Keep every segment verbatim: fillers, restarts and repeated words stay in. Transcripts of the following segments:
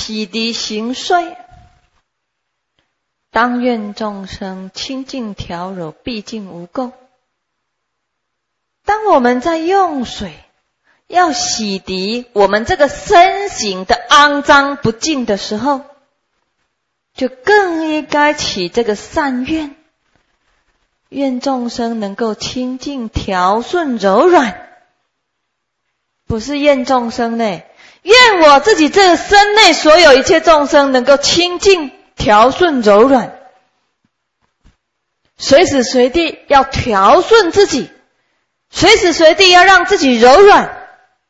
洗涤行税。当愿众生清净调柔，毕竟无垢。当我们在用水要洗涤我们这个身形的肮脏不净的时候，就更应该起这个善愿，愿众生能够清净调顺柔软。不是愿众生呢，愿我自己这个身内所有一切众生能够清净调顺柔软，随时随地要调顺自己，随时随地要让自己柔软。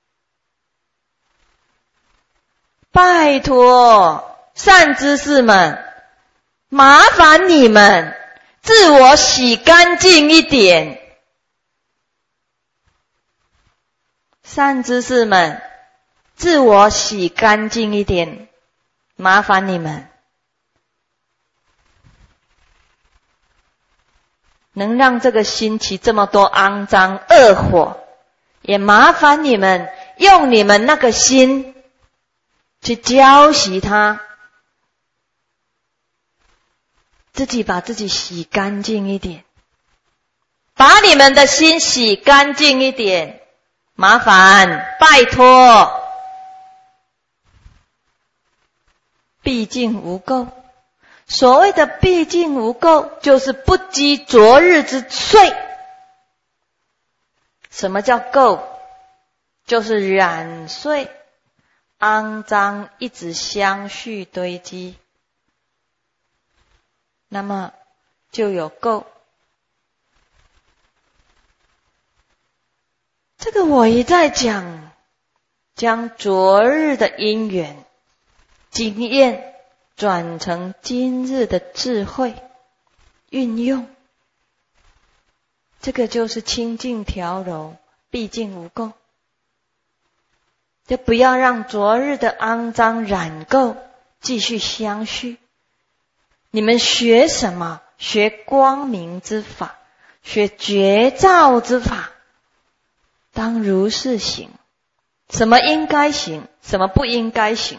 拜托善知识们，麻烦你们自我洗干净一点。善知识们，自我洗干净一点，麻烦你们。能让这个心起这么多肮脏恶火，也麻烦你们用你们那个心去浇洗它，自己把自己洗干净一点，把你们的心洗干净一点，麻烦拜托。毕竟无垢，所谓的毕竟无垢，就是不积昨日之罪。什么叫垢？就是染秽肮脏一直相续堆积，那么就有垢。这个我一再讲，将昨日的因缘经验转成今日的智慧运用，这个就是清净调柔，毕竟无垢。就不要让昨日的肮脏染垢继续相续。你们学什么？学光明之法，学觉照之法，当如是行。什么应该行，什么不应该行。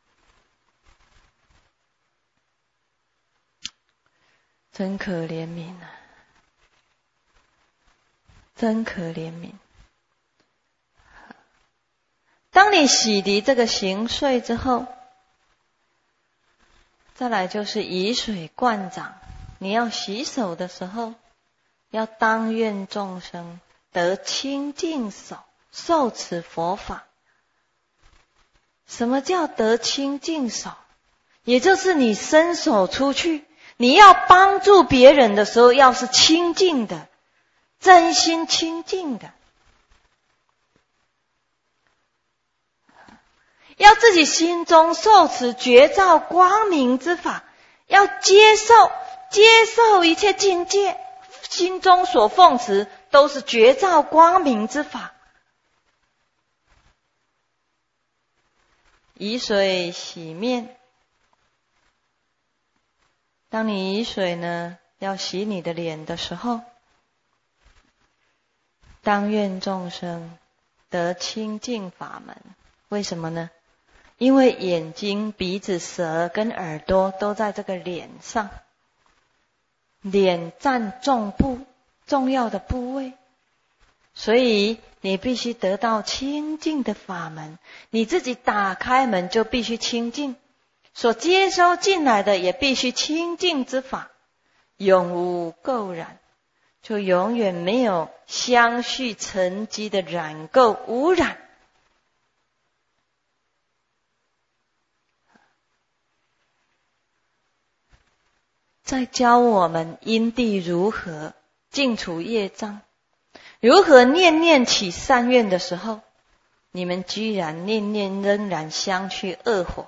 真可怜悯啊，真可怜悯。当你洗涤这个行税之后，再来就是以水灌掌。你要洗手的时候，要当愿众生得清净手，受持佛法。什么叫得清净手？也就是你伸手出去，你要帮助别人的时候，要是清净的，真心清净的，要自己心中受持觉照光明之法，要接受接受一切境界，心中所奉持都是觉照光明之法。以水洗面，当你以水呢要洗你的脸的时候，当愿众生得清净法门。为什么呢？因为眼睛、鼻子、舌跟耳朵都在这个脸上，脸占重部重要的部位，所以你必须得到清净的法门。你自己打开门就必须清净，所接收进来的也必须清净之法，永无垢染，就永远没有相续沉积的染垢污染。在教我们因地如何净除业障，如何念念起善愿的时候，你们居然念念仍然相去恶火。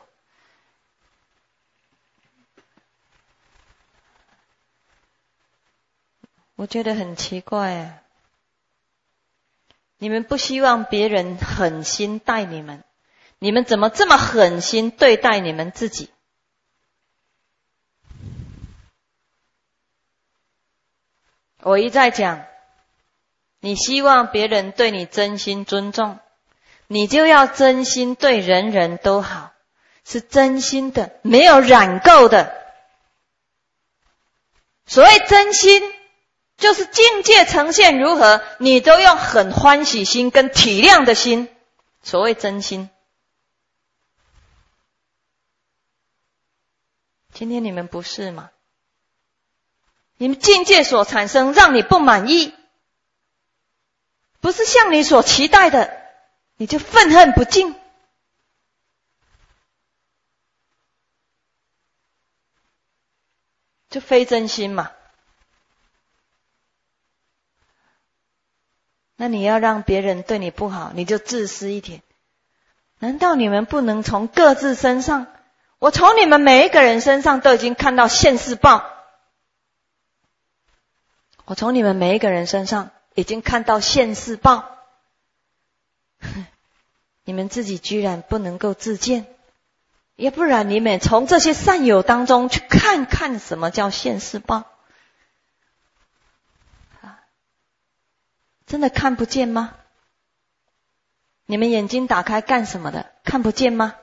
我觉得很奇怪啊，你们不希望别人狠心待你们，你们怎么这么狠心对待你们自己？我一再讲，你希望别人对你真心尊重，你就要真心对人人都好。 是真心的，没有染垢的。所谓真心，就是境界呈现如何，你都用很欢喜心跟体谅的心。所谓真心。今天你们不是吗？你们境界所产生让你不满意，不是像你所期待的，你就愤恨不尽。就非真心嘛。那你要让别人对你不好，你就自私一点。难道你们不能从各自身上，我从你们每一个人身上都已经看到现世报，我从你们每一个人身上已经看到现世报，你们自己居然不能够自见，要不然你们从这些善友当中去看看什么叫现世报。真的看不见吗？你们眼睛打开干什么的？看不见吗？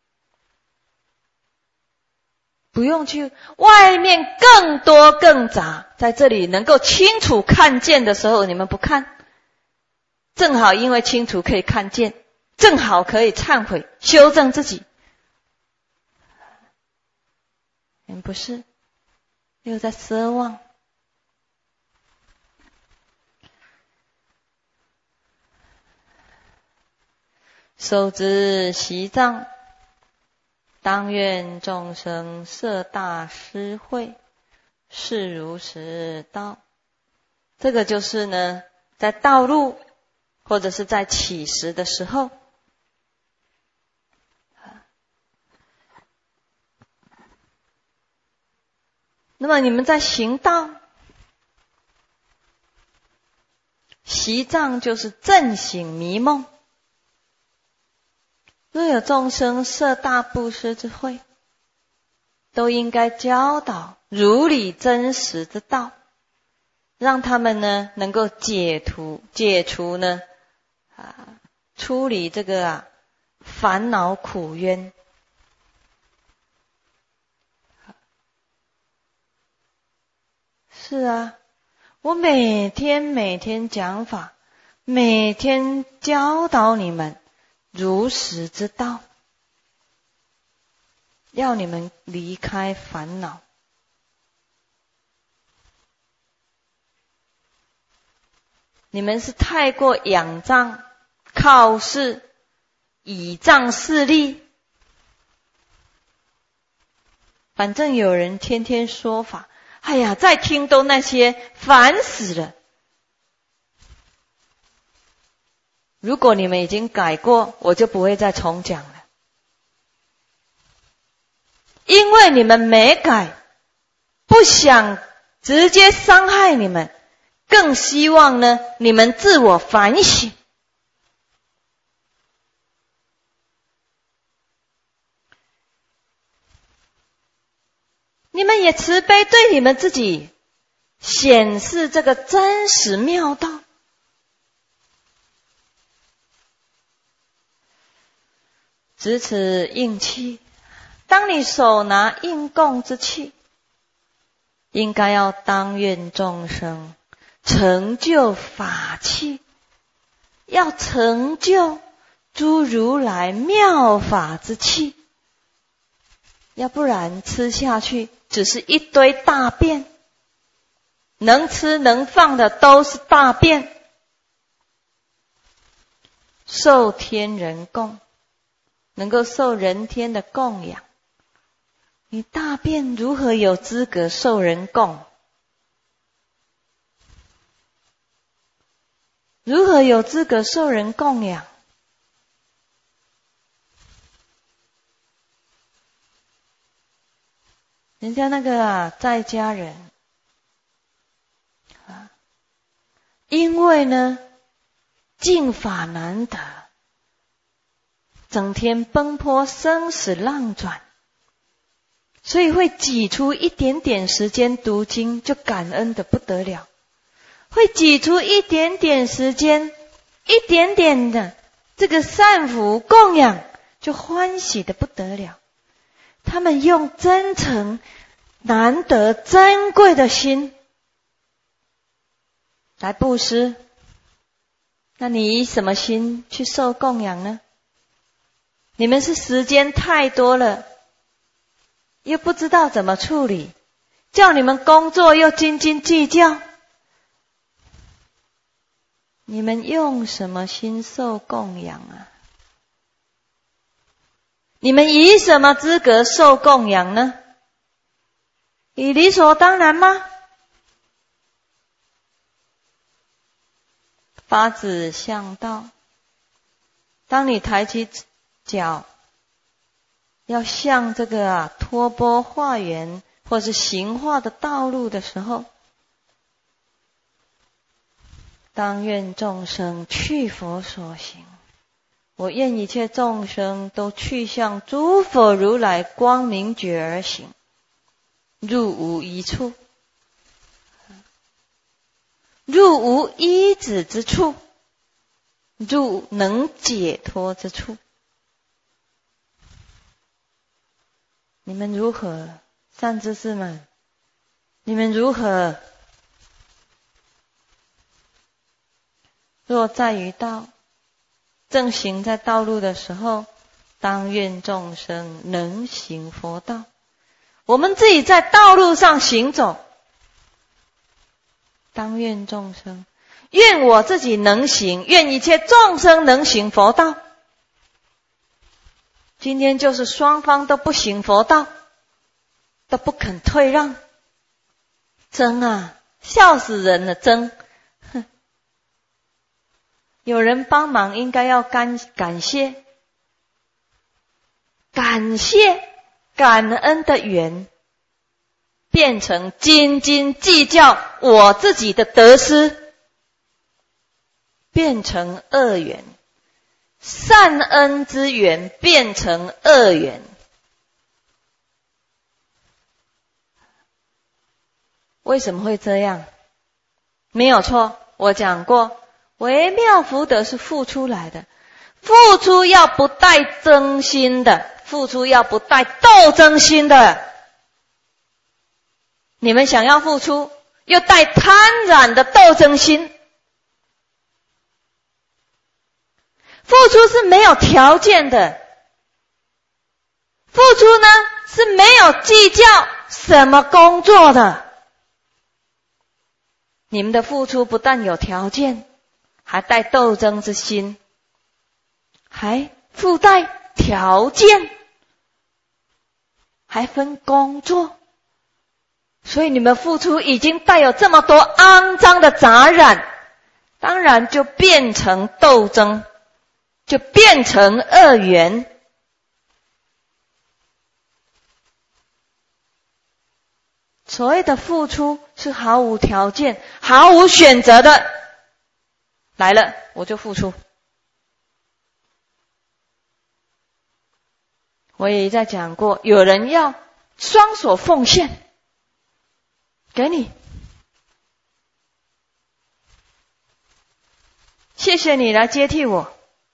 不用去外面更多更杂，在这里能够清楚看见的时候，你们不看，正好因为清楚可以看见，正好可以忏悔修正自己。你们不是又在奢望。受之习藏，当愿众生摄大施惠，是如实道。这个就是呢，在道路或者是在起时的时候，那么你们在行道，习藏就是正醒迷梦。若有众生摄大布施之慧，都应该教导如理真实的道，让他们呢能够解除解除呢啊处理这个啊烦恼苦冤。是啊，我每天每天讲法，每天教导你们如实之道，要你们离开烦恼。你们是太过仰仗、靠势、倚仗势力，反正有人天天说法，哎呀，再听都那些，烦死了。如果你们已经改过，我就不会再重讲了。因为你们没改，不想直接伤害你们，更希望呢你们自我反省。你们也慈悲对你们自己显示这个真实妙道。执此应器，当你手拿应供之器，应该要当愿众生成就法器，要成就诸如来妙法之器，要不然吃下去只是一堆大便，能吃能放的都是大便。受天人供，能够受人天的供养，你大便如何有资格受人供？如何有资格受人供养？人家那个啊，在家人啊，因为呢净法难得，整天奔波生死浪转，所以会挤出一点点时间读经，就感恩的不得了；会挤出一点点时间，一点点的这个善福供养，就欢喜的不得了。 他们用真诚、难得、珍贵的心来布施。那你以什么心去受供养呢？你们是时间太多了，又不知道怎么处理，叫你们工作又斤斤计较，你们用什么心受供养啊？你们以什么资格受供养呢？以理所当然吗？发指向道，当你抬起脚要向这个啊托钵化缘或是行化的道路的时候，当愿众生去佛所行，我愿一切众生都去向诸佛如来光明觉而行，入无一处，入无依止之处，入能解脱之处。你们如何，善知识们？你们如何？若在于道，正行在道路的时候，当愿众生能行佛道。我们自己在道路上行走，当愿众生，愿我自己能行，愿一切众生能行佛道。今天就是双方都不行佛道，都不肯退让，争啊，笑死人了，争！哼，有人帮忙应该要感感谢，感谢感恩的缘，变成斤斤计较我自己的得失，变成恶缘。善恩之缘变成恶缘，为什么会这样？没有错，我讲过，微妙福德是付出来的，付出要不带真心的，付出要不带斗争心的。你们想要付出，又带贪婪的斗争心。付出是没有条件的，付出呢是没有计较什么工作的。你们的付出不但有条件，还带斗争之心，还附带条件，还分工作。所以你们付出已经带有这么多肮脏的杂染，当然就变成斗争，就变成恶缘。所谓的付出是毫无条件、毫无选择的，来了我就付出。我也在讲过，有人要双手奉献，给你，谢谢你来接替我。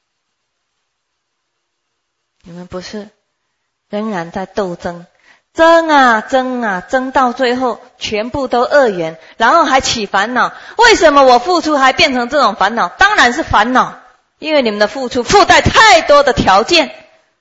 你们不是，仍然在斗争，争啊争啊争到最后全部都恶缘，然后还起烦恼。为什么我付出还变成这种烦恼？当然是烦恼，因为你们的付出附带太多的条件。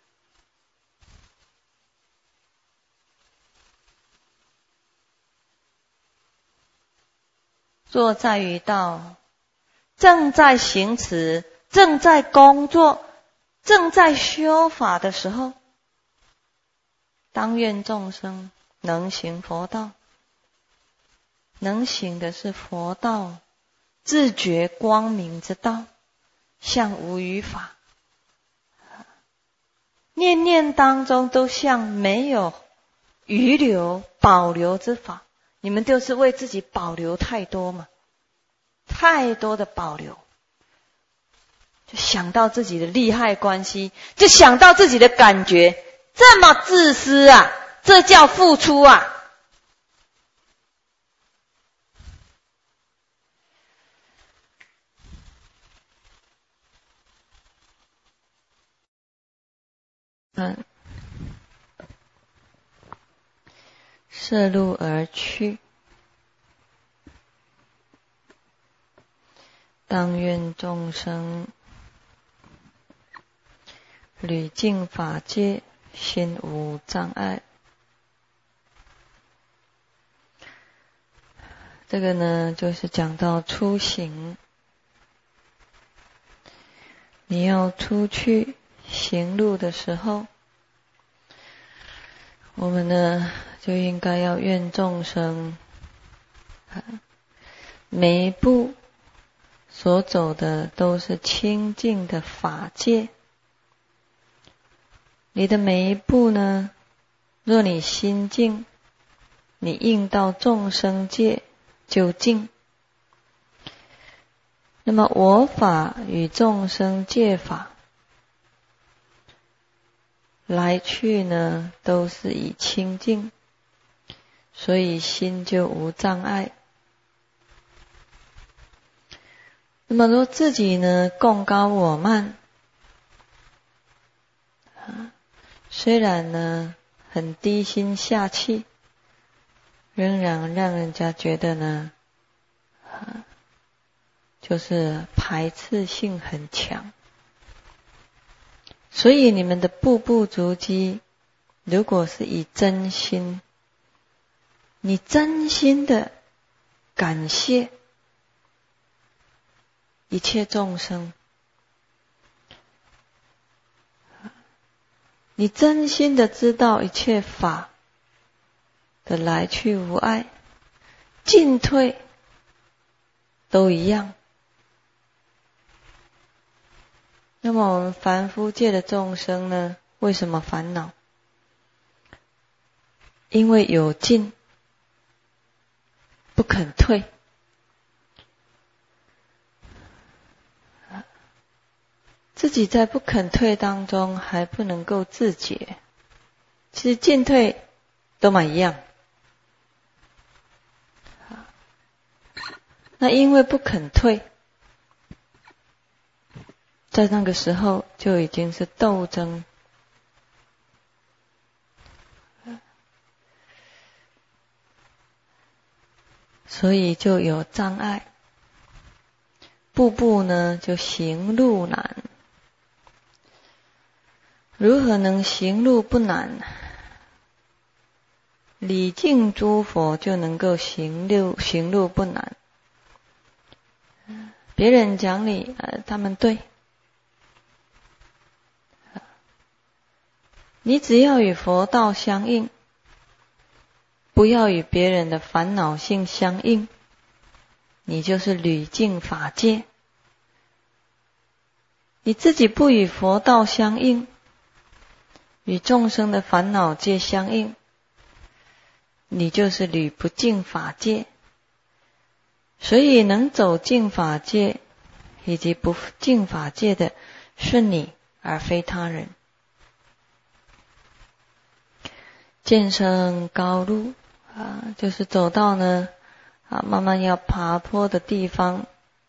若在于道，正在行持，正在工作，正在修法的时候，当愿众生能行佛道。能行的是佛道，自觉光明之道，向无余法。念念当中都像没有余留保留之法。你们就是为自己保留太多嘛，太多的保留，就想到自己的利害关系，就想到自己的感觉，这么自私啊，这叫付出啊。嗯， 摄入而去。当愿众生履净法界，心无障碍。这个呢，就是讲到出行。你要出去行路的时候，我们呢就应该要愿众生每一步所走的都是清净的法界。你的每一步呢，若你心净，你应到众生界就净。那么我法与众生界法来去呢，都是以清净，所以心就无障碍。那么若自己呢贡高我慢，虽然呢很低心下气，仍然让人家觉得呢就是排斥性很强。所以你们的步步足迹，如果是以真心，你真心的感谢一切众生，你真心的知道一切法的来去无碍，进退都一样。那么我们凡夫界的众生呢，为什么烦恼？因为有进不肯退。自己在不肯退当中还不能够自觉，其实进退都蛮一样。那因为不肯退，在那个时候就已经是斗争，所以就有障碍，步步呢就行路难。如何能行路不难？礼敬诸佛就能够行路行路不难。别人讲你，呃，他们对。你只要与佛道相应，不要与别人的烦恼性相应，你就是履净法界。你自己不与佛道相应，与众生的烦恼界相应，你就是履不净法界。所以能走净法界以及不净法界的是你，而非他人。渐升高路啊，就是走到呢啊，慢慢要爬坡的地方，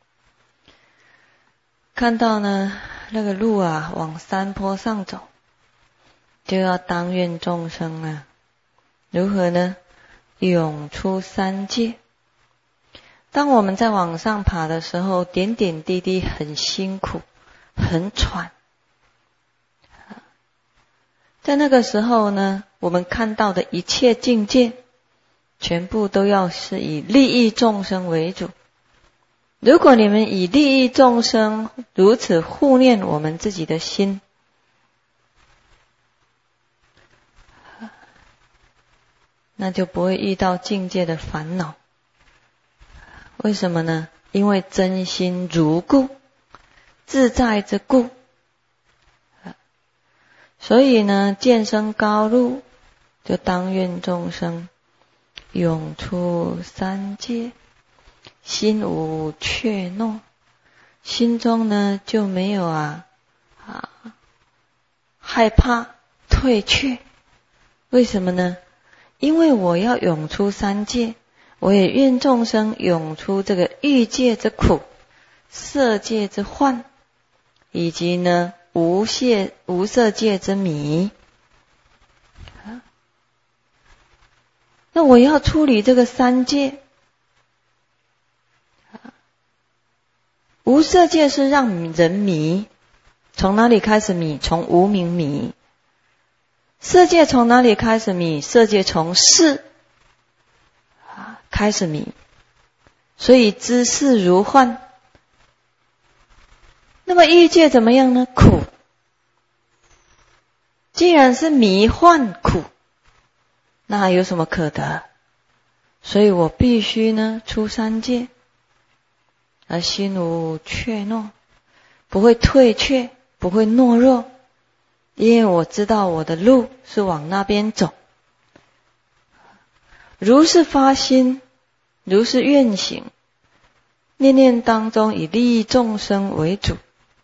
看到呢那个路啊往山坡上走，就要当愿众生啊，如何呢？涌出三界。当我们在往上爬的时候，点点滴滴很辛苦，很喘。在那个时候呢，我们看到的一切境界，全部都要是以利益众生为主。如果你们以利益众生如此护念我们自己的心，那就不会遇到境界的烦恼。为什么呢？因为真心如故，自在之故。所以呢，渐升高路，就当愿众生涌出三界，心无怯懦，心中呢就没有啊啊害怕退却。为什么呢？因为我要涌出三界，我也愿众生涌出这个欲界之苦、色界之患，以及呢无界无色界之迷。 那我要处理这个三界。无色界是让人迷，从哪里开始迷？从无明迷。色界从哪里开始迷？色界从事开始迷。所以知事如幻。那么欲界怎么样呢？苦。既然是迷幻苦，那还有什么可得？所以我必须呢出三界，而心无怯懦，不会退却，不会懦弱，因为我知道我的路是往那边走。如是发心，如是愿行，念念当中以利益众生为主。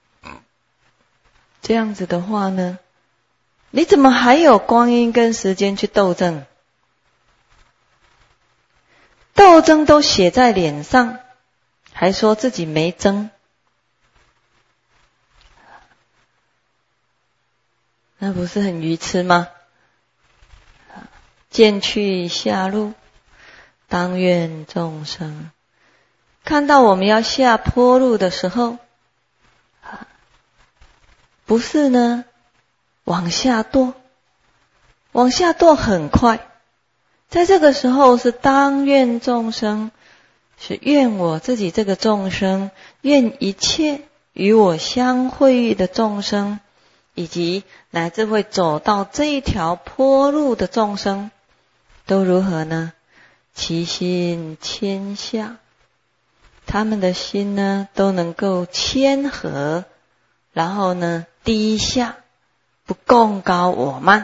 这样子的话呢，你怎么还有光阴跟时间去斗争？斗争都写在脸上，还说自己没争，那不是很愚痴吗？渐去下路，当愿众生。看到我们要下坡路的时候，不是呢往下堕，往下堕很快。在这个时候是当愿众生，是愿我自己这个众生，愿一切与我相会遇的众生，以及乃至会走到这一条坡路的众生，都如何呢？其心谦下，他们的心呢都能够谦和，然后呢低下，不共高我慢。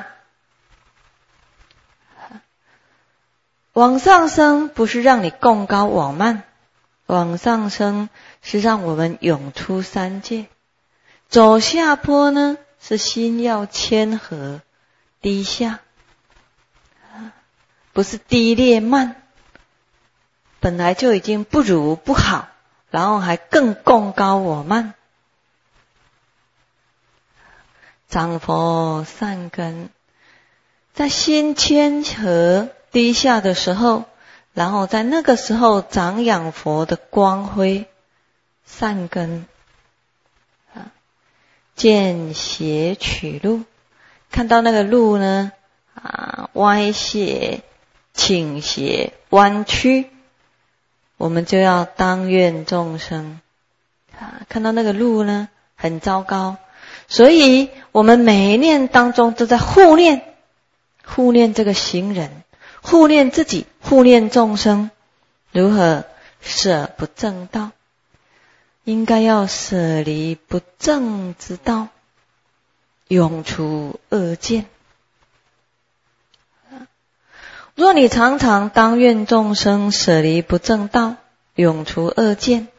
往上升不是让你共高我慢，往上升是让我们涌出三界。走下坡呢是心要谦和低下，不是低劣慢，本来就已经不如不好，然后还更共高我慢。长佛善根，在心谦和低下的时候，然后在那个时候长养佛的光辉善根。见斜取路，看到那个路呢啊歪斜倾斜弯曲，我们就要当愿众生啊，看到那个路呢很糟糕，所以我们每一念当中都在护念，护念这个行人，护念自己，护念众生，如何舍不正道？应该要舍离不正之道，永除恶见。若你常常当愿众生舍离不正道，永除恶见，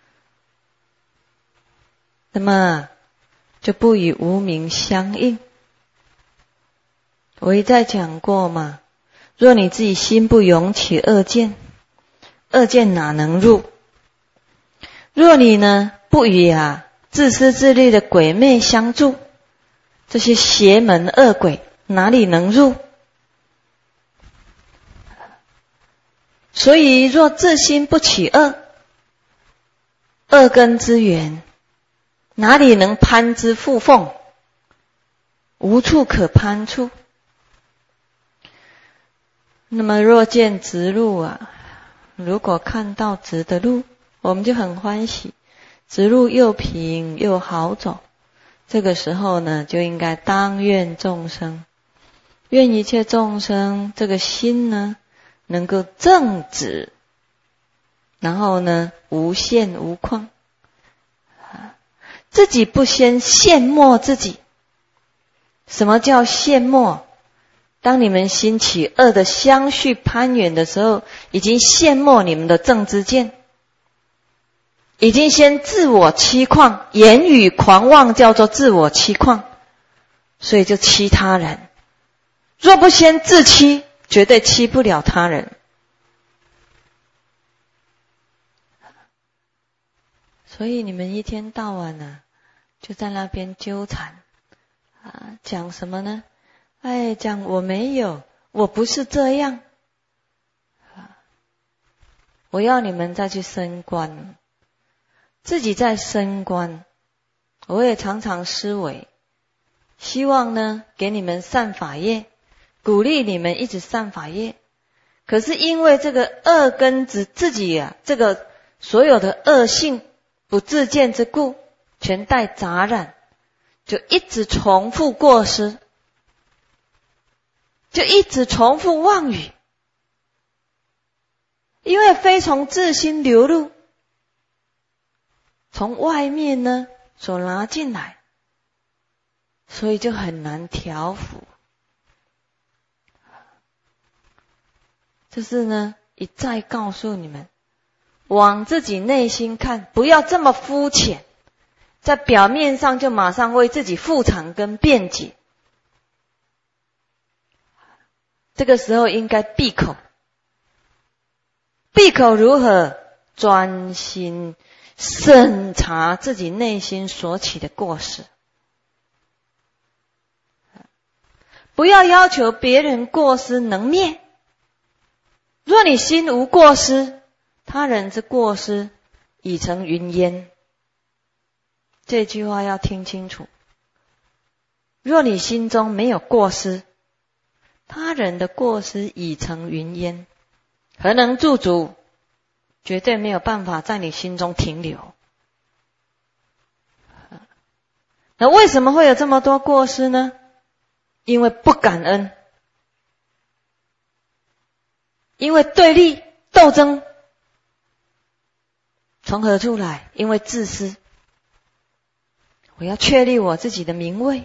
那么就不与无明相应。我一再讲过嘛，若你自己心不涌起恶见，恶见哪能入？若你呢不与啊自私自利的鬼魅相助，这些邪门恶鬼哪里能入？所以若自心不起恶，恶根之源哪里能攀之附凤？无处可攀处。那么若见直路啊，如果看到直的路，我们就很欢喜，直路又平又好走。这个时候呢，就应该当愿众生，愿一切众生这个心呢能够正直，然后呢无限无况，自己不先羡慕自己。什么叫羡慕？当你们兴起恶的相续攀缘的时候，已经羡慕你们的正知见，已经先自我欺诳，言语狂妄叫做自我欺诳，所以就欺他人。若不先自欺，绝对欺不了他人。所以你们一天到晚呢、啊，就在那边纠缠啊，讲什么呢？哎，讲我没有，我不是这样我要你们再去升观，自己在升观。我也常常思维，希望呢给你们散法业，鼓励你们一直散法业。可是因为这个恶根子自己啊，这个所有的恶性不自见之故，全带杂染，就一直重复过失，就一直重复妄语。因为非从自心流入，从外面呢所拿进来，所以就很难调伏。这是呢一再告诉你们，往自己内心看，不要这么肤浅，在表面上就马上为自己护场跟辩解。这个时候应该闭口，闭口如何？专心审查自己内心所起的过失，不要要求别人过失能灭。若你心无过失，他人之过失已成云烟。这句话要听清楚。若你心中没有过失，他人的过失已成云烟，何能驻足？绝对没有办法在你心中停留。那为什么会有这么多过失呢？因为不感恩，因为对立斗争。从何处来？因为自私。我要确立我自己的名位，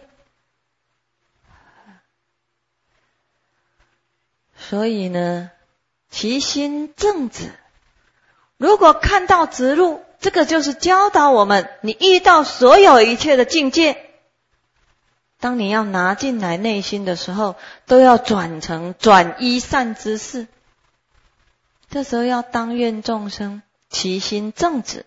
所以呢，其心正直。如果看到直路，这个就是教导我们，你遇到所有一切的境界，当你要拿进来内心的时候，都要转成转依善知识。这时候要当愿众生其心正直，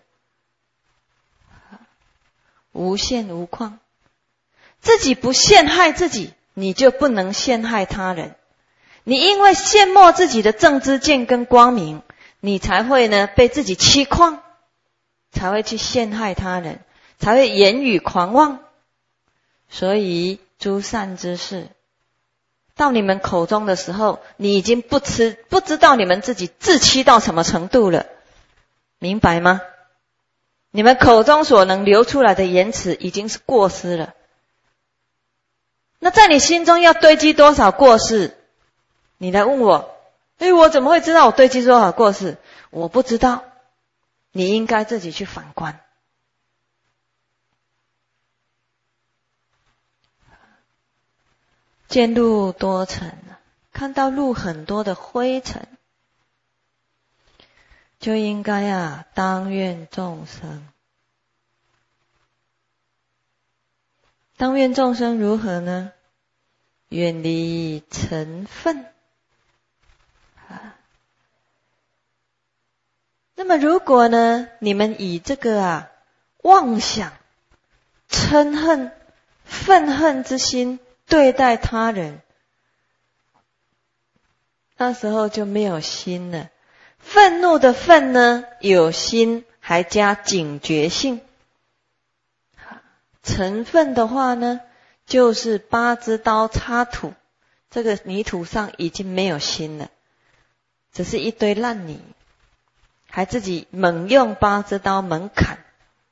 无限无况。自己不陷害自己，你就不能陷害他人。你因为羡慕自己的正知见跟光明，你才会呢被自己欺诳，才会去陷害他人，才会言语狂妄。所以诸善知识到你们口中的时候，你已经不知不知道你们自己自欺到什么程度了，明白吗？你们口中所能流出来的言辞已经是过失了。那在你心中要堆积多少过失？你来问我，诶，我怎么会知道我堆积多少过失？我不知道，你应该自己去反观。见路多尘，看到路很多的灰尘，就应该啊当愿众生。当愿众生如何呢？远离尘分。那么如果呢，你们以这个啊妄想、嗔恨、愤恨之心对待他人，那时候就没有心了。愤怒的愤呢，有心还加警觉性。嗔愤的话呢，就是八支刀插土，这个泥土上已经没有心了，只是一堆烂泥，还自己猛用八支刀猛砍。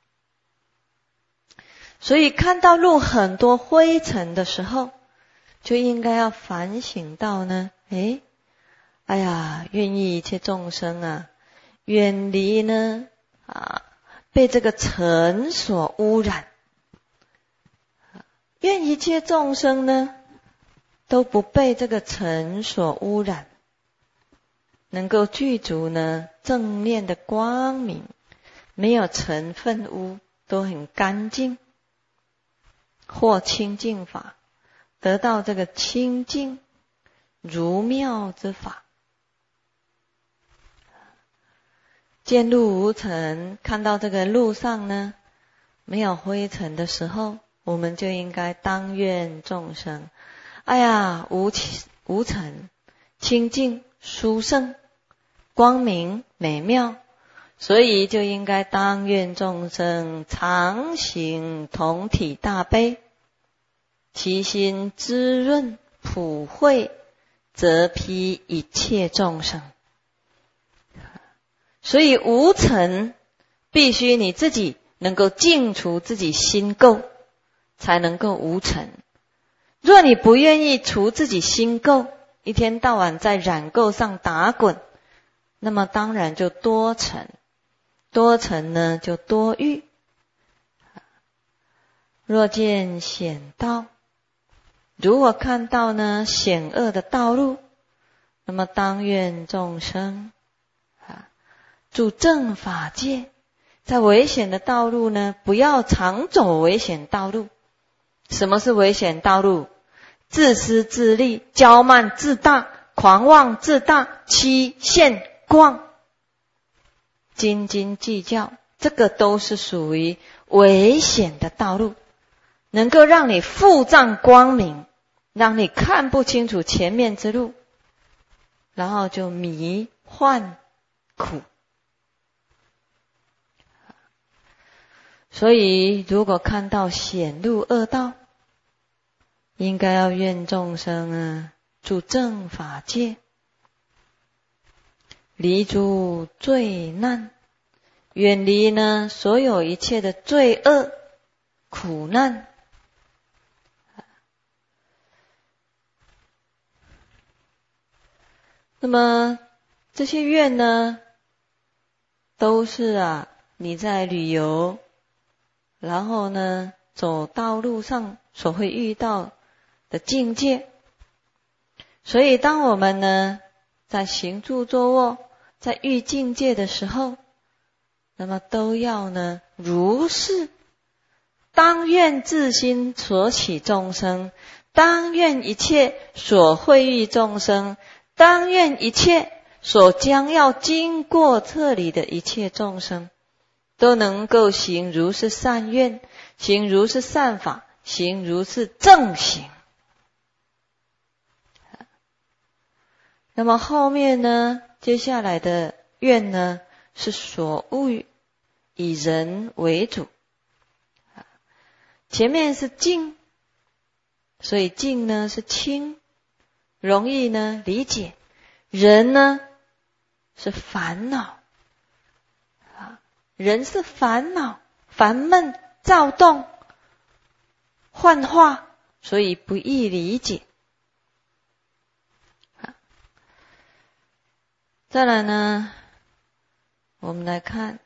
所以看到路很多灰尘的时候，就应该要反省到呢，诶，哎呀，愿意一切众生啊，远离呢啊被这个尘所污染，愿一切众生呢都不被这个尘所污染，能够具足呢正面的光明，没有尘粪污，都很干净，或清净法，得到这个清净如妙之法。见路无尘，看到这个路上呢没有灰尘的时候，我们就应该当愿众生，哎呀，无无尘、清净、殊胜， 光明美妙，所以就应该当愿众生常行同体大悲，其心滋润普惠，则披一切众生。所以无尘必须你自己能够净除自己心垢，才能够无尘。若你不愿意除自己心垢，一天到晚在染垢上打滚，那么当然就多尘，多尘呢就多欲。若见险道，如果看到呢险恶的道路，那么当愿众生啊，住正法界，在危险的道路呢，不要常走危险道路。什么是危险道路？自私自利、骄慢自大、狂妄自大、欺陷妄、斤斤计较，这个都是属于危险的道路，能够让你腹障光明，让你看不清楚前面之路，然后就迷幻苦。所以如果看到险路恶道，应该要愿众生啊住正法界，离诸罪难，远离呢所有一切的罪恶苦难。那么这些愿呢，都是啊你在旅游，然后呢走道路上所会遇到的境界。所以当我们呢在行住坐卧，在遇境界的时候，那么都要呢如是，当愿自心所起众生，当愿一切所会遇众生，当愿一切所将要经过这里的一切众生，都能够行如是善愿，行如是善法，行如是正行。那么后面呢，接下来的愿呢，是所欲以人为主。前面是静，所以静呢是轻，容易呢理解。人呢是烦恼，人是烦恼、烦闷、躁动、幻化，所以不易理解。再来呢，我们来看，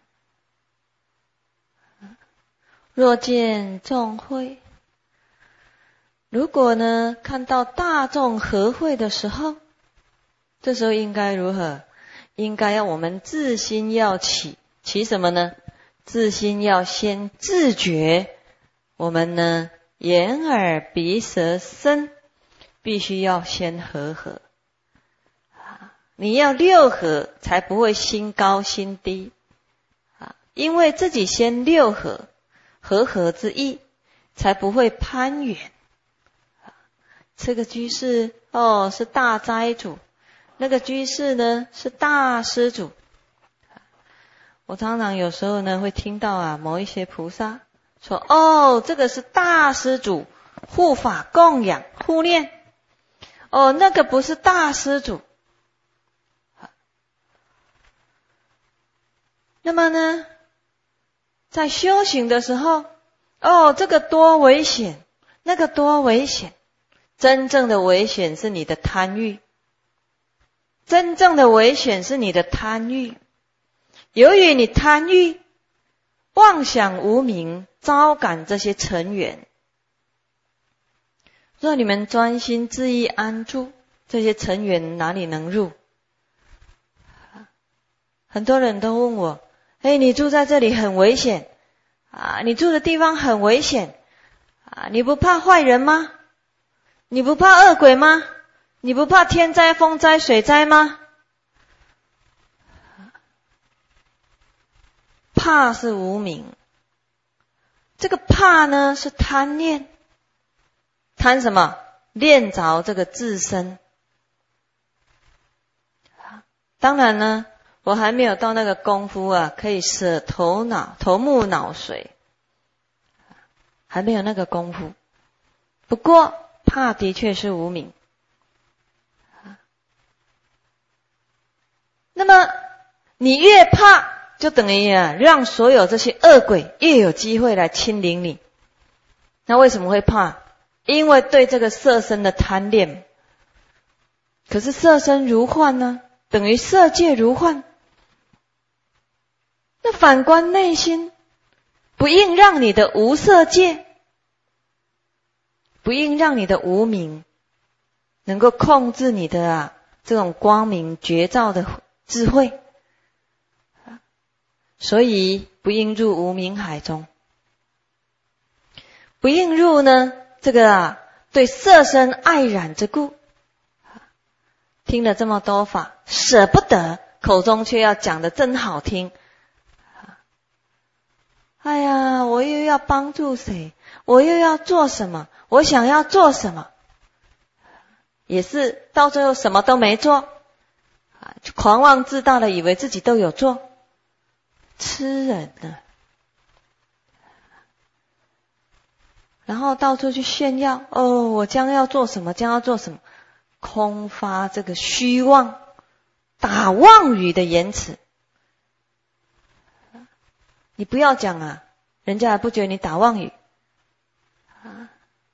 若见众会，如果呢看到大众合会的时候，这时候应该如何？应该要我们自心要起，起什么呢？自心要先自觉，我们呢眼耳鼻舌身必须要先和合。你要六合才不会心高心低啊，因为自己先六合，和合之意才不会攀缘。这个居士哦是大斋主，那个居士呢是大施主。我常常有时候呢会听到啊某一些菩萨说，哦这个是大施主护法供养护念，哦那个不是大施主。那么呢在修行的时候，哦这个多危险，那个多危险。真正的危险是你的贪欲，真正的危险是你的贪欲。由于你贪欲，妄想无明，招感这些尘缘。若你们专心致意安住，这些尘缘哪里能入？很多人都问我，哎，你住在这里很危险啊，你住的地方很危险啊，你不怕坏人吗？你不怕恶鬼吗？你不怕天灾风灾水灾吗？怕是无明，这个怕呢是贪念。贪什么？恋着这个自身。当然呢， 我还没有到那个功夫啊，可以舍头脑、头目脑髓，还没有那个功夫。不过怕的确是无明。那么你越怕，就等于啊，让所有这些恶鬼越有机会来亲临你。那为什么会怕？因为对这个色身的贪恋。可是色身如幻呢，等于色界如幻。那反观内心，不应让你的无色界，不应让你的无明能够控制你的啊这种光明觉照的智慧，所以不应入无明海中。不应入呢，这个啊对色身爱染之故。听了这么多法，舍不得，口中却要讲得真好听。哎呀，我又要帮助谁？我又要做什么？我想要做什么？也是到最后什么都没做，就狂妄自大的以为自己都有做，痴人呢。然后到处去炫耀，哦，我将要做什么，将要做什么，空发这个虚妄、打妄语的言辞。你不要讲啊，人家还不觉得你打妄语啊，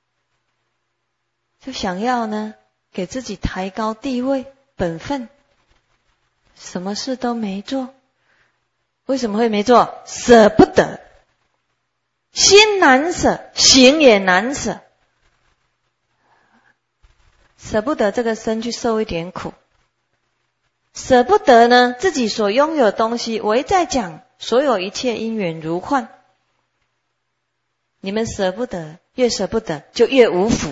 就想要呢给自己抬高地位、本分，什么事都没做。为什么会没做？舍不得，心难舍，行也难舍。舍不得这个身去受一点苦，舍不得呢自己所拥有的东西。我一再讲，所有一切因缘如幻，你们舍不得，越舍不得就越无福。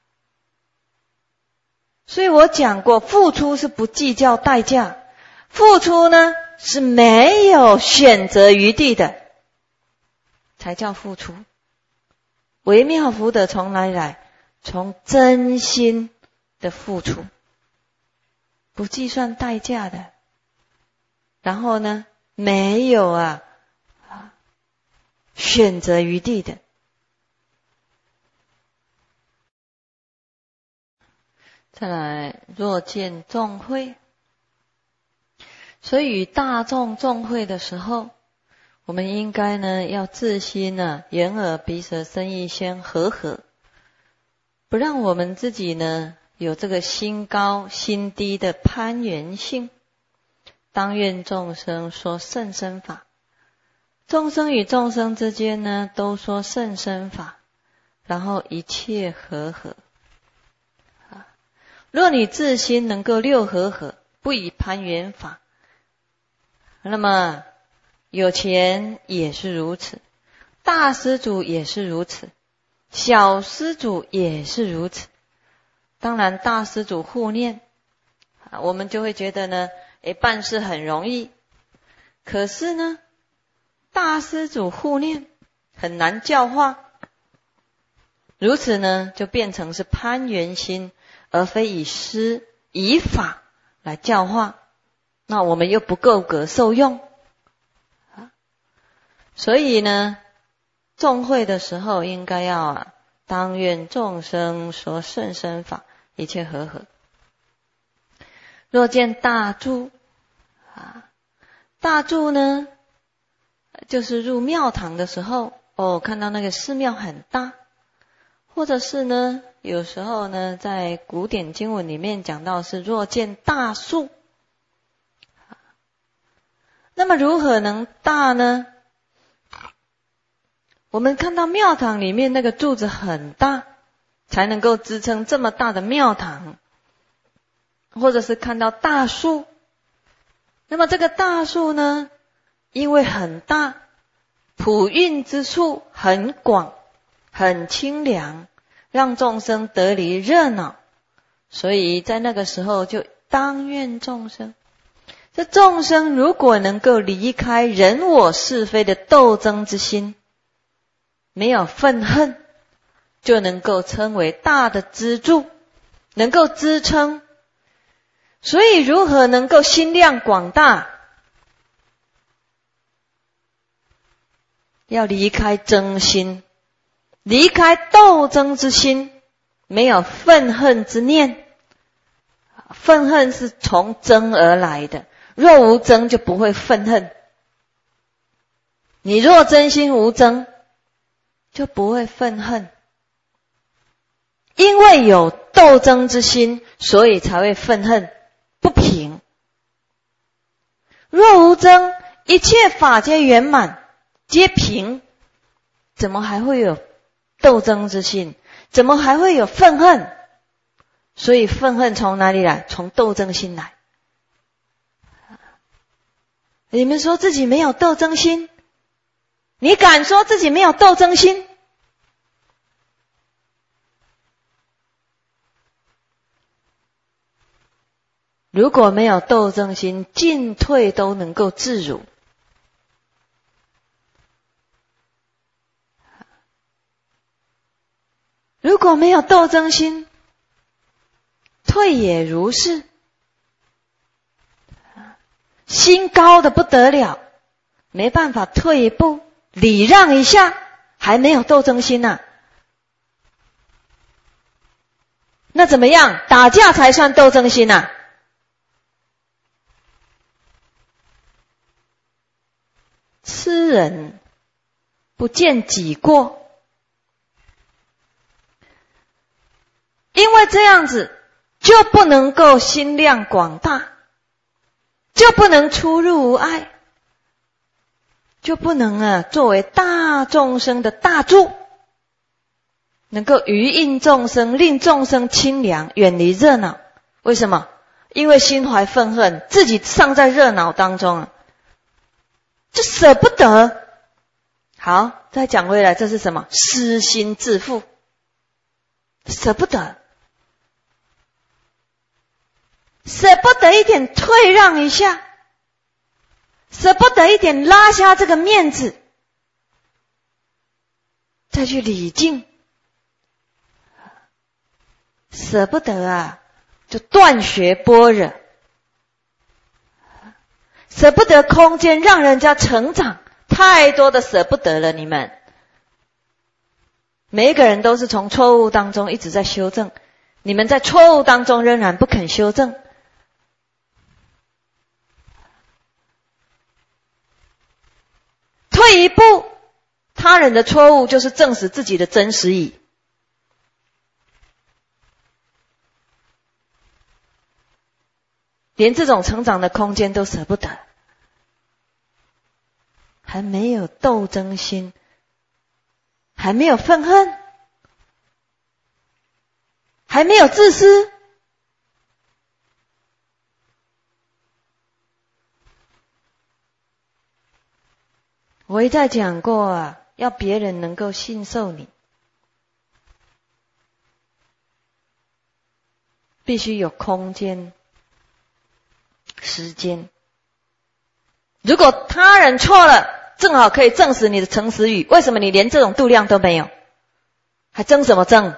所以我讲过，付出是不计较代价，付出呢是没有选择余地的，才叫付出。微妙福德从哪里来？从真心的付出，不计算代价的，然后呢没有啊选择余地的。再来，若见众会，所以与大众众会的时候，我们应该呢要自心呢眼耳鼻舌身意先和合，不让我们自己呢有这个心高心低的攀缘性。当愿众生说甚深法，众生与众生之间呢都说甚深法，然后一切和合。若你自心能够六和合，不以攀缘法，那么有钱也是如此，大施主也是如此，小施主也是如此。当然大施主护念，我们就会觉得呢诶办事很容易。可是呢大施主护念很难教化，如此呢就变成是攀缘心，而非以施以法来教化，那我们又不够格受用。所以呢众会的时候应该要啊，当愿众生说甚深法，一切和合。若见大住啊，大住呢就是入庙堂的时候，哦，看到那个寺庙很大，或者是呢有时候呢在古典经文里面讲到是若见大树。那么如何能大呢？我们看到庙堂里面那个柱子很大，才能够支撑这么大的庙堂，或者是看到大树。那么这个大树呢，因为很大，普运之处很广，很清凉，让众生得离热闹，所以在那个时候就当愿众生。这众生如果能够离开人我是非的斗争之心，没有愤恨，就能够称为大的支柱，能够支撑。所以如何能够心量广大？ 要离开争心，离开斗争之心，没有愤恨之念。愤恨是从争而来的，若无争就不会愤恨。你若真心无争，就不会愤恨。因为有斗争之心，所以才会愤恨不平。若无争，一切法皆圆满，皆平，怎么还会有斗争之心？怎么还会有愤恨？所以愤恨从哪里来？从斗争心来。你们说自己没有斗争心？你敢说自己没有斗争心？如果没有斗争心，进退都能够自如。如果没有斗争心，退也如是。心高的不得了，没办法退一步，礼让一下，还没有斗争心啊。那怎么样？打架才算斗争心啊？痴人不见己过，因为这样子就不能够心量广大，就不能出入无碍，就不能啊作为大众生的大助，能够余应众生，令众生清凉，远离热闹。为什么？因为心怀愤恨，自己尚在热闹当中啊，就舍不得。好，再讲回来，这是什么？私心自负，舍不得，舍不得一点退让一下，舍不得一点拉下这个面子，再去礼敬，舍不得啊，就断学般若，舍不得空间让人家成长，太多的舍不得了。你们每一个人都是从错误当中一直在修正，你们在错误当中仍然不肯修正。退一步，他人的错误就是证实自己的真实矣。连这种成长的空间都舍不得，还没有斗争心，还没有愤恨，还没有自私。我一再讲过啊，要别人能够信受你，必须有空间、时间。如果他人错了，正好可以证实你的诚实语。为什么你连这种度量都没有？还争什么争？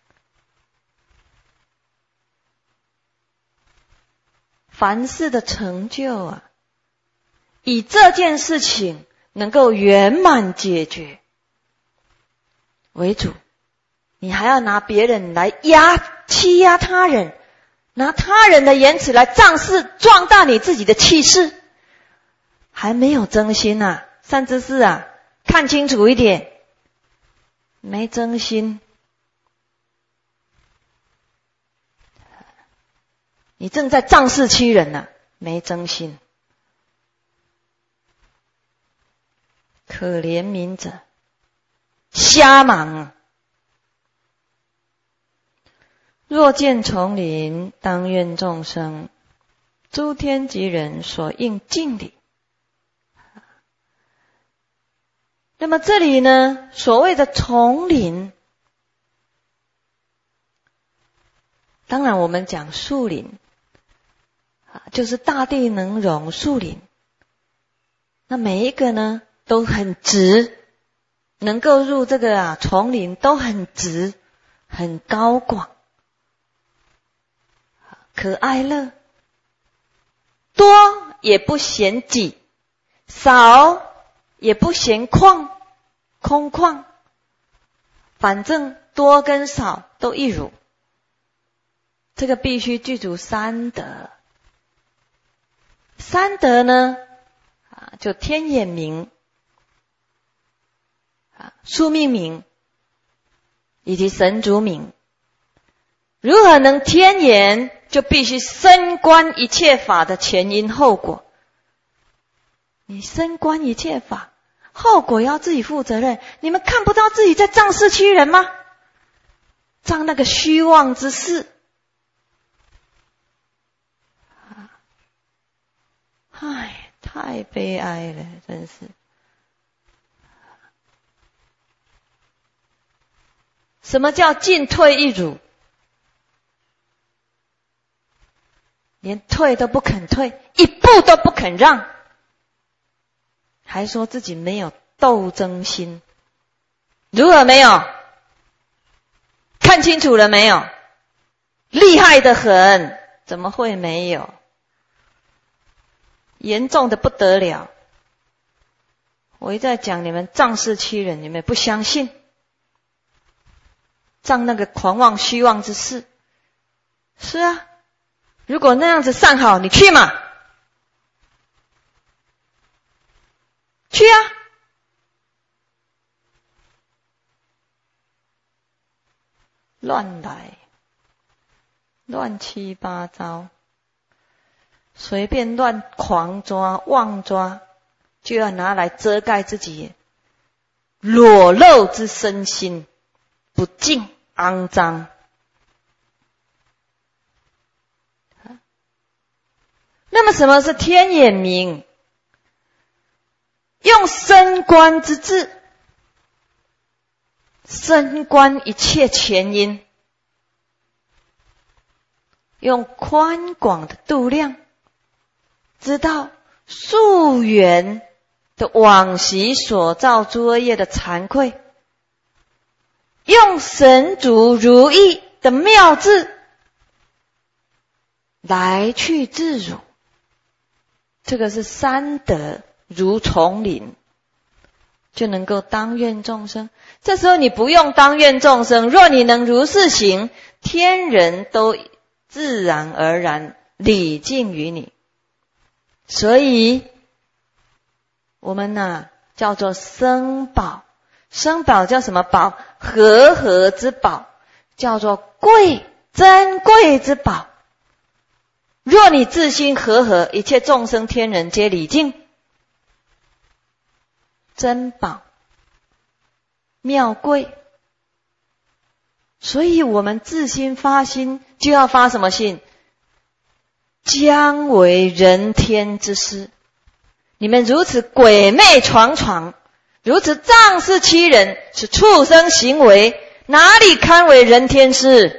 凡事的成就啊，以这件事情能够圆满解决为主，你还要拿别人来压欺压他人，拿他人的言辞来仗势壮大你自己的气势，还没有真心啊！善知识啊，看清楚一点，没真心，你正在仗势欺人呢、啊，没真心。可怜悯者，瞎忙啊！若见丛林，当愿众生，诸天及人所应敬礼。那么这里呢，所谓的丛林，当然我们讲树林，就是大地能容树林。那每一个呢，都很直，能够入这个啊丛林都很直，很高广，可爱乐，多也不嫌挤，少也不嫌旷， 空旷，反正多跟少都一如。这个必须具足三德。三德呢，啊，就天眼明、啊宿命明以及神足明。如何能天眼？就必须深观一切法的前因后果。你深观一切法，后果要自己负责任。你们看不到自己在仗势欺人吗？仗那个虚妄之事。唉，太悲哀了，真是。什么叫进退一如？连退都不肯退，一步都不肯让，还说自己没有斗争心。如何没有？看清楚了没有？厉害得很，怎么会没有？严重的不得了。我一再讲你们仗势欺人，你们不相信，仗那个狂妄虚妄之事。是啊，如果那样子善好，你去嘛，去啊。乱来，乱七八糟，随便乱狂抓妄抓，就要拿来遮盖自己裸露之身心，不净肮脏。那么什么是天眼明？用深观之智，深观一切前因，用宽广的度量，知道溯源的往昔所造诸恶业的惭愧，用神足如意的妙智来去自如。这个是三德如丛林，就能够当愿众生。这时候你不用当愿众生，若你能如是行，天人都自然而然礼敬于你。所以我们呢、啊、叫做生宝。生宝叫什么宝？和合之宝，叫做贵，珍贵之宝。若你自心和合，一切众生天人皆礼敬。珍宝妙贵。所以我们自心发心，就要发什么心？将为人天之师。你们如此鬼魅闯闯，如此仗势欺人，是畜生行为，哪里堪为人天师？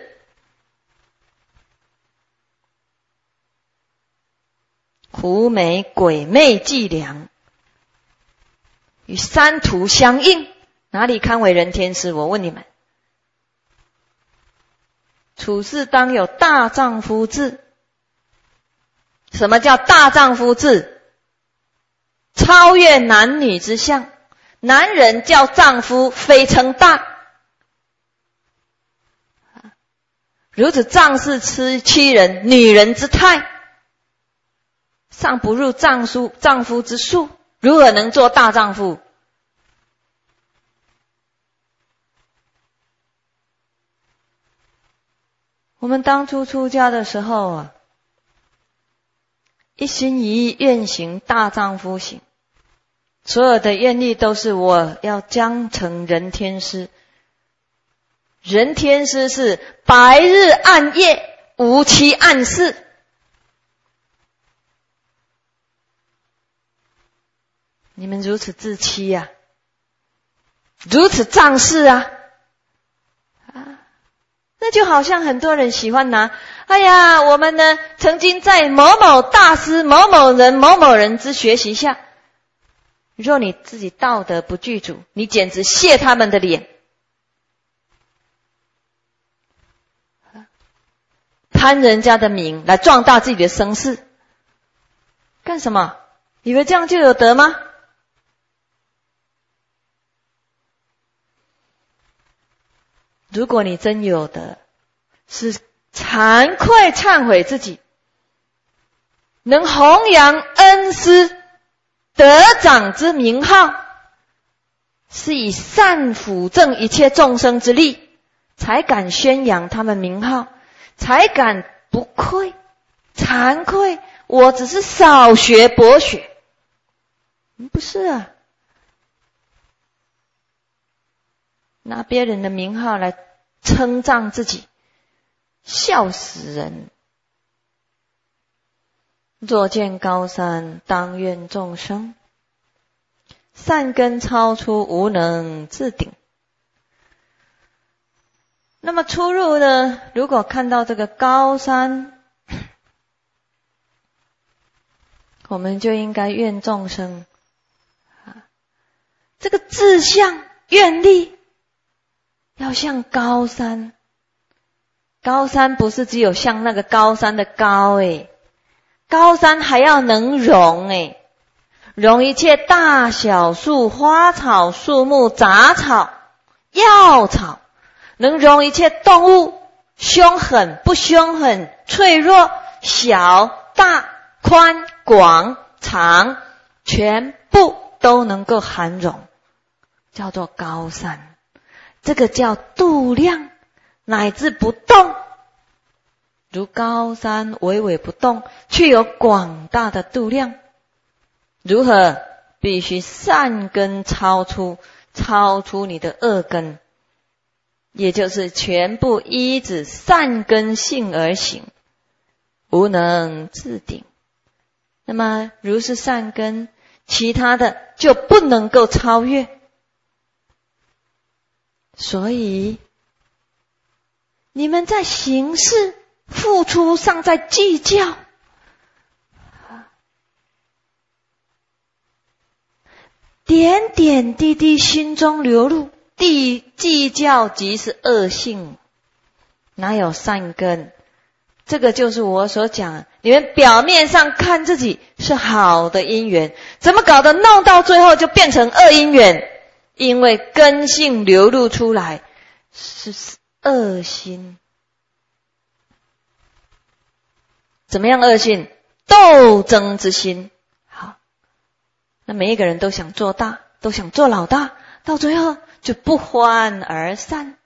狐媚鬼魅伎俩，与三途相应，哪里堪为人天师？我问你们，处事当有大丈夫志。什么叫大丈夫志？超越男女之相。男人叫丈夫，非称大。如此仗势欺人，女人之态，尚不入丈夫丈夫之数，如何能做大丈夫？我们当初出家的时候啊，一心一意愿行大丈夫行，所有的愿力都是我要将成人天师。人天师是白日暗夜，无期暗示。你们如此自欺啊，如此仗势啊，啊，那就好像很多人喜欢拿，哎呀，我们呢曾经在某某大师、某某人、某某人之学习下，若你自己道德不具足，你简直卸他们的脸，攀人家的名来壮大自己的声势，干什么？以为这样就有德吗？ 如果你真有的是惭愧忏悔自己，能弘扬恩师德长之名号，是以善辅正一切众生之力，才敢宣扬他们名号，才敢不愧惭愧，我只是少学博学。不是啊，拿别人的名号来称赞自己，笑死人。若见高山，当愿众生善根超出，无能自顶。那么出入呢，如果看到这个高山，我们就应该愿众生这个志向愿力要像高山。高山不是只有像那个高山的高诶，高山还要能容诶，容一切大小树、花草、树木、杂草、药草，能容一切动物，凶狠不凶狠，脆弱小大宽广长，全部都能够含容，叫做高山。这个叫度量，乃至不动。如高山巍巍不动，却有广大的度量。如何？必须善根超出，超出你的恶根，也就是全部依止善根性而行，无能自顶。那么如是善根，其他的就不能够超越。所以你们在行事付出上在计较，点点滴滴心中流露，地计较即是恶性，哪有善根？这个就是我所讲，你们表面上看自己是好的因缘，怎么搞得弄到最后就变成恶因缘？因为根性流露出来是恶心。怎么样恶性？斗争之心。好，那每一个人都想做大，都想做老大，到最后就不欢而散，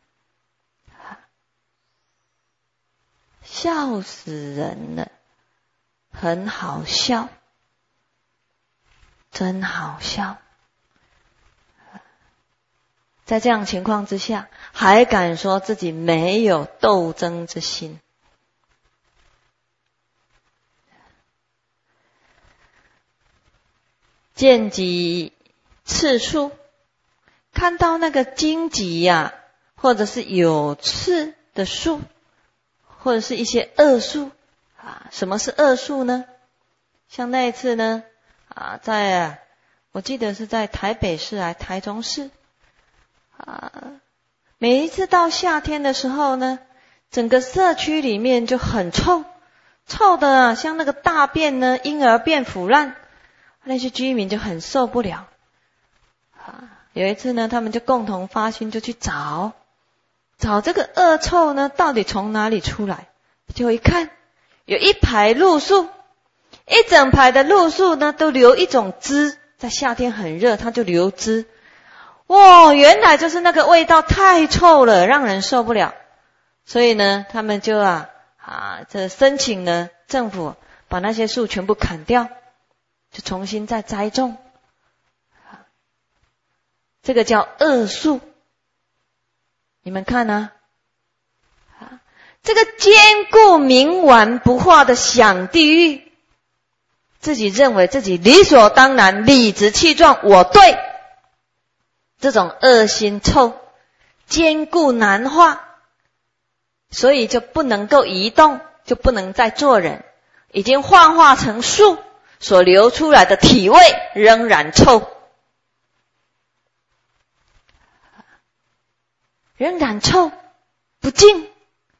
笑死人了，很好笑，真好笑。在这样情况之下，还敢说自己没有斗争之心？见己刺树，看到那个荆棘呀、啊，或者是有刺的树，或者是一些恶树啊。什么是恶树呢？像那一次呢，啊，在啊我记得是在台北市啊、台中市啊，每一次到夏天的时候呢，整个社区里面就很臭，臭的啊，像那个大便呢，婴儿便腐烂。那些居民就很受不了啊！有一次呢，他们就共同发心，就去找找这个恶臭呢，到底从哪里出来？就一看，有一排露树，一整排的露树呢，都流一种汁，在夏天很热，它就流汁。哇，原来就是那个味道太臭了，让人受不了。所以呢，他们就啊啊，这申请呢，政府把那些树全部砍掉。就重新再栽种，这个叫恶树。你们看啊，这个坚固冥顽不化的想地狱，自己认为自己理所当然、理直气壮，我对，这种恶心臭，坚固难化，所以就不能够移动，就不能再做人，已经幻化成树。所流出来的体味仍然臭，仍然臭，不净。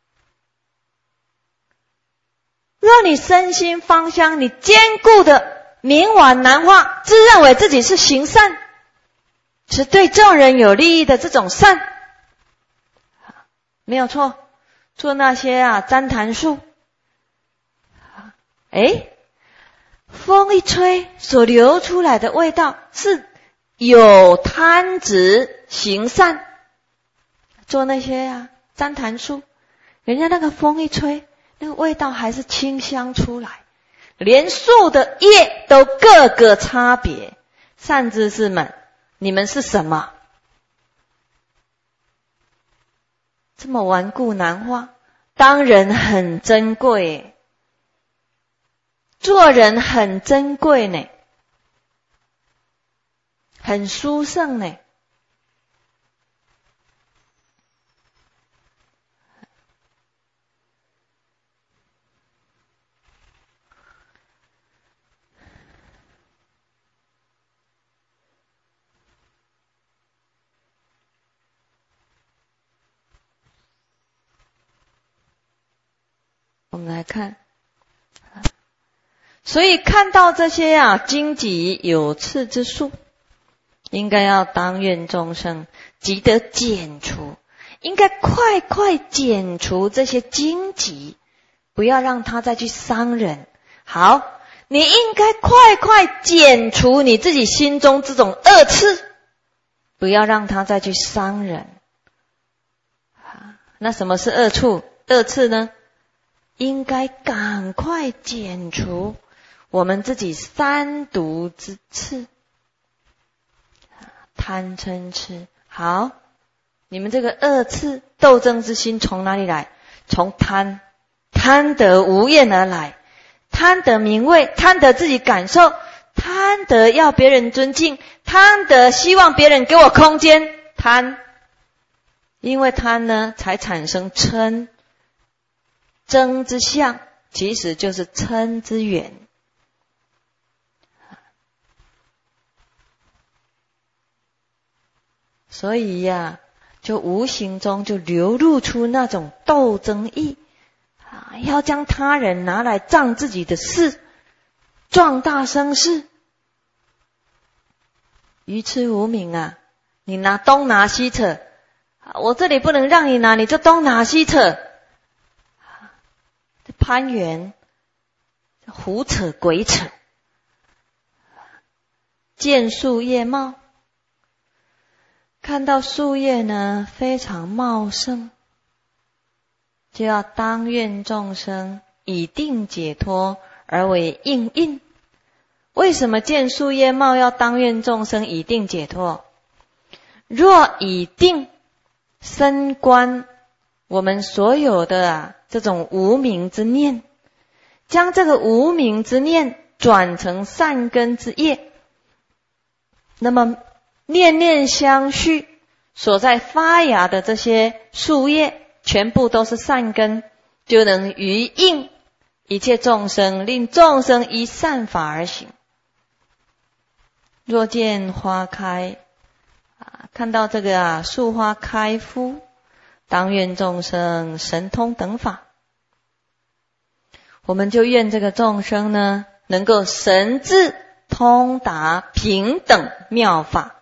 若你身心芳香，你坚固的冥顽难化，自认为自己是行善，是对众人有利益的这种善， 没有错，做那些啊旃檀树，诶，风一吹所流出来的味道是有贪执行善，做那些啊旃檀树，人家那个风一吹，那个味道还是清香出来，连树的叶都各个差别。善知识们，你们是什么？这么顽固难化，当人很珍贵，做人很珍贵呢，很殊胜呢。我们来看，所以看到这些啊荆棘有刺之树，应该要当愿众生即得剪除，应该快快剪除这些荆棘，不要让它再去伤人。好，你应该快快剪除你自己心中这种恶刺，不要让它再去伤人。那什么是恶处恶刺呢？应该赶快剪除我们自己三毒之刺，贪嗔痴。好，你们这个恶刺斗争之心从哪里来？从贪，贪得无厌而来，贪得名位，贪得自己感受，贪得要别人尊敬，贪得希望别人给我空间，贪。因为贪呢，才产生嗔，争之相其实就是嗔之源。所以呀、啊，就无形中就流露出那种斗争意啊，要将他人拿来仗自己的事，壮大声势，愚痴无明啊！你拿东拿西扯，我这里不能让你拿，你就东拿西扯，攀援，胡扯鬼扯，见树叶茂。看到树叶呢非常茂盛，就要当愿众生以定解脱而为应应。为什么见树叶茂要当愿众生以定解脱？若以定升观我们所有的啊这种无明之念，将这个无明之念转成善根之业，那么念念相续所在发芽的这些树叶全部都是善根，就能于应一切众生，令众生依善法而行。若见花开啊，看到这个啊树花开敷，当愿众生神通等法，我们就愿这个众生呢能够神智通达平等妙法，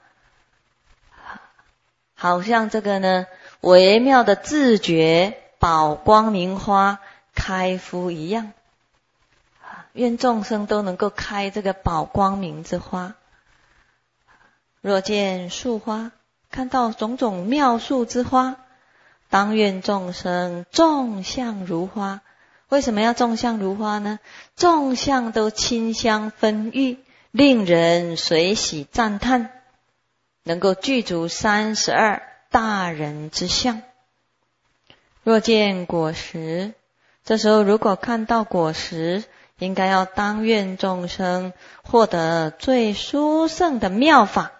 好像这个呢微妙的自觉宝光明花开敷一样，愿众生都能够开这个宝光明之花。若见树花，看到种种妙树之花，当愿众生众相如花。为什么要众相如花呢？众相都清香芬郁，令人随喜赞叹，能够具足三十二大人之相。若见果实，这时候如果看到果实，应该要当愿众生获得最殊胜的妙法。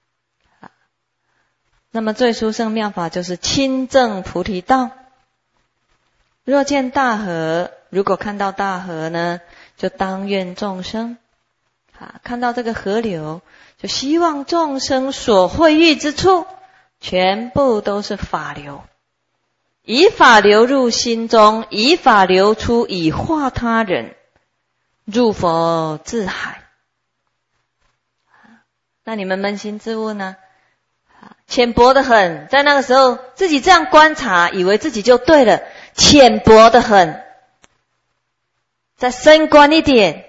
那么最殊胜妙法就是亲证菩提道。若见大河，如果看到大河呢，就当愿众生啊，看到这个河流，就希望众生所会遇之处全部都是法流，以法流入心中，以法流出，以化他人，入佛智海。那你们扪心自问呢？ 浅薄得很。在那个时候自己这样观察，以为自己就对了，浅薄得很。再深观一点，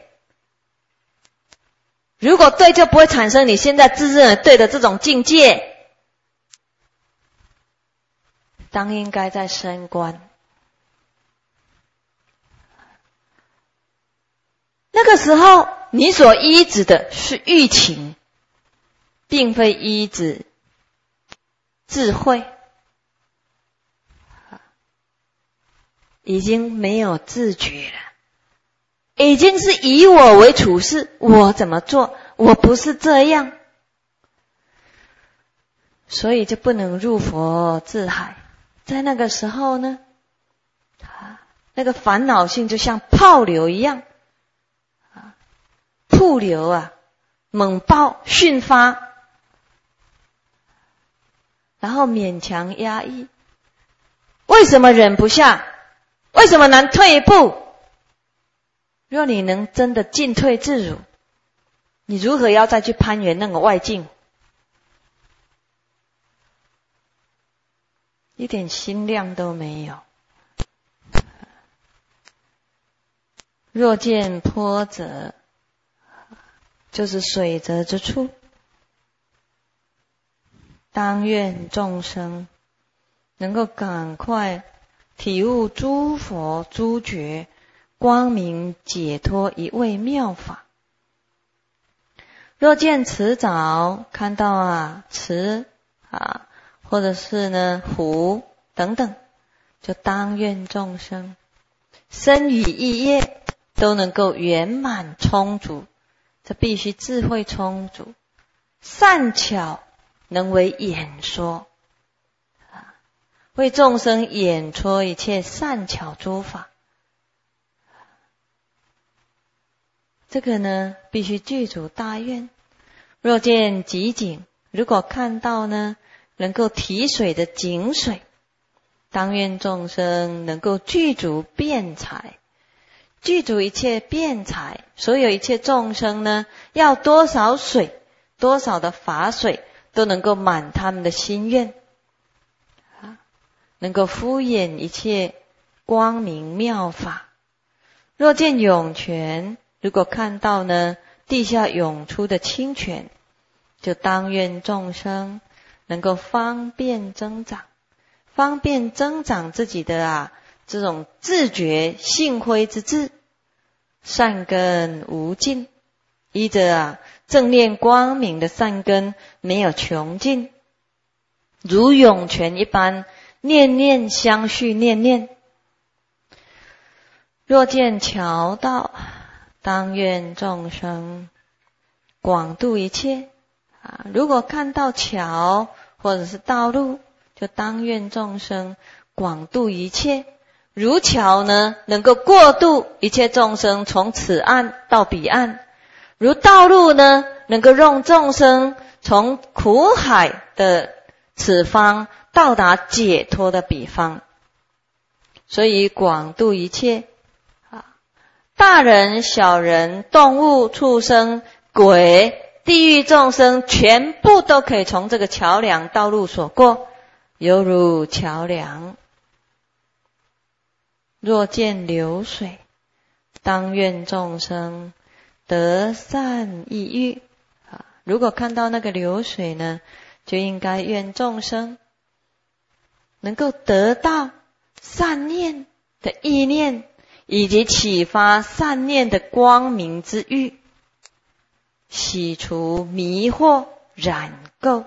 如果对，就不会产生你现在自认为对的这种境界。当应该在深观。那个时候你所依止的是欲情，并非依止智慧，已经没有自觉了，已经是以我为处事，我怎么做，我不是这样，所以就不能入佛智海。在那个时候呢，那个烦恼性就像泡流一样，瀑流啊，猛爆迅发，然后勉强压抑。为什么忍不下？为什么难退一步？若你能真的进退自如，你如何要再去攀援那个外境？一点心量都没有。若见波折，就是水泽之处，当愿众生能够赶快体悟诸佛诸觉光明解脱一味妙法。若见池沼，看到啊池啊，或者是呢湖等等，就当愿众生身语意业都能够圆满充足。这必须智慧充足，善巧能为演说，为众生演说一切善巧诸法。这个呢，必须具足大愿。若见极井，如果看到呢，能够提水的井水，当愿众生能够具足辩才。具足一切辩才，所有一切众生呢，要多少水，多少的法水，都能够满他们的心愿，能够敷衍一切光明妙法。若见涌泉，如果看到呢，地下涌出的清泉，就当愿众生能够方便增长，方便增长自己的啊这种自觉性慧之智，善根无尽，依着啊正念光明的善根没有穷尽，如涌泉一般，念念相续，念念。若见桥道，当愿众生广度一切啊！如果看到桥或者是道路，就当愿众生广度一切。如桥呢，能够过渡一切众生从此岸到彼岸；如道路呢，能够让众生从苦海的此方到达解脱的彼方。所以广度一切啊，大人、小人、动物、畜生、鬼、地狱众生，全部都可以从这个桥梁道路所过，犹如桥梁。若见流水，当愿众生得善意欲啊！如果看到那个流水呢，就应该愿众生能够得到善念的意念，以及启发善念的光明之欲，洗除迷惑染垢。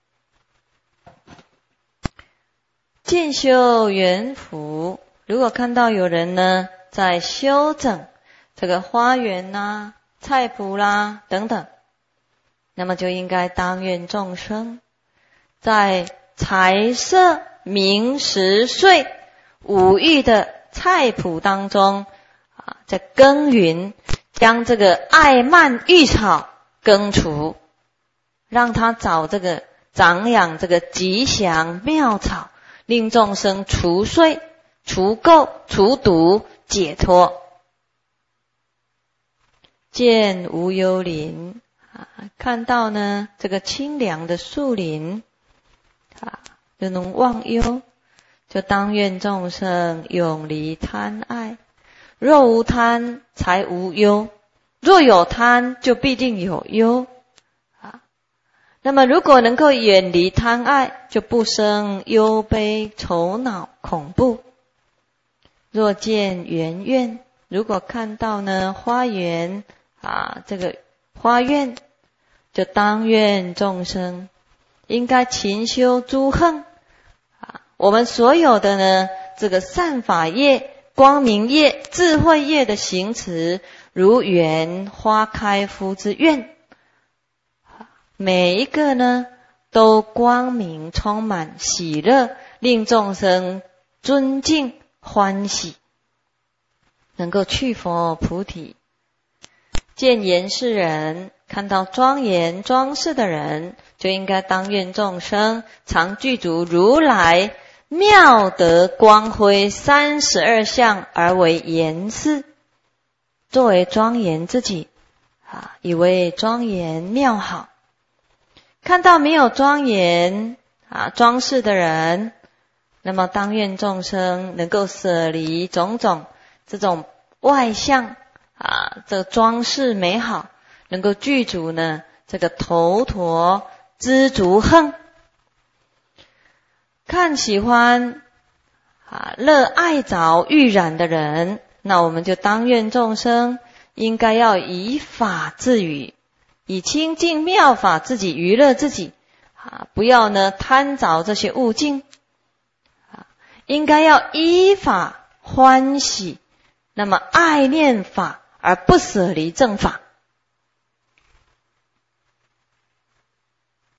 见修缘福，如果看到有人呢在修整这个花园啦、菜圃啦等等，那么就应该当愿众生在财色名食睡五欲的菜圃当中啊，在耕耘，将这个爱蔓欲草根除，让他找这个长养这个吉祥妙草，令众生除睡、除垢、除毒、解脱。见无忧林啊，看到呢这个清凉的树林， 就能忘忧，就当愿众生永离贪爱。若无贪，才无忧；若有贪，就必定有忧。啊，那么如果能够远离贪爱，就不生忧悲、愁恼、恐怖。若见园苑，如果看到呢花园啊，这个花苑，就当愿众生应该勤修诸行啊。我们所有的呢这个善法业、光明业、智慧业的行持，如园花开敷之愿，每一个呢都光明充满喜乐，令众生尊敬欢喜，能够去佛菩提。见严饰人，看到庄严装饰的人，就应该当愿众生常具足如来妙德光辉三十二相而为严饰，作为庄严自己啊，以为庄严妙好。看到没有庄严啊装饰的人，那么当愿众生能够舍离种种这种外相啊，这个装饰美好，能够具足呢这个头陀知足行。看喜欢啊乐爱着欲染的人，那我们就当愿众生应该要以法自娱，以清净妙法自己娱乐自己啊，不要呢贪着这些物境啊，应该要依法欢喜，那么爱念法而不舍离正法。